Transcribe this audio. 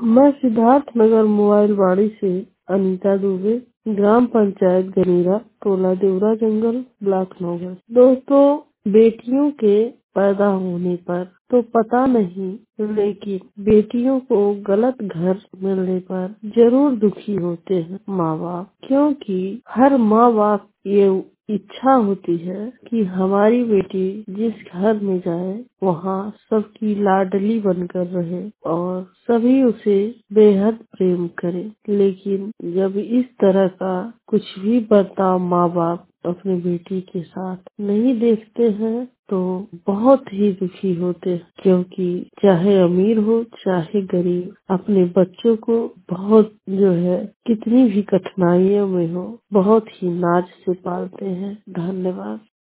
मैं सिद्धार्थ नगर मोबाइल वाड़ी से अनीता दुबे, ग्राम पंचायत गनीरा, टोला देवरा जंगल, ब्लॉक नौगढ़। दोस्तों, बेटियों के पैदा होने पर तो पता नहीं, लेकिन बेटियों को गलत घर मिलने पर जरूर दुखी होते हैं माँ बाप, क्योंकि हर माँ बाप ये इच्छा होती है कि हमारी बेटी जिस घर में जाए वहाँ सबकी लाडली बनकर रहे और सभी उसे बेहद प्रेम करें। लेकिन जब इस तरह का कुछ भी बर्ताव माँ बाप अपनी बेटी के साथ नहीं देखते हैं तो बहुत ही दुखी होते हैं, क्योंकि चाहे अमीर हो चाहे गरीब, अपने बच्चों को बहुत जो है कितनी भी कठिनाइयों में हो बहुत ही नाज से पालते हैं। धन्यवाद।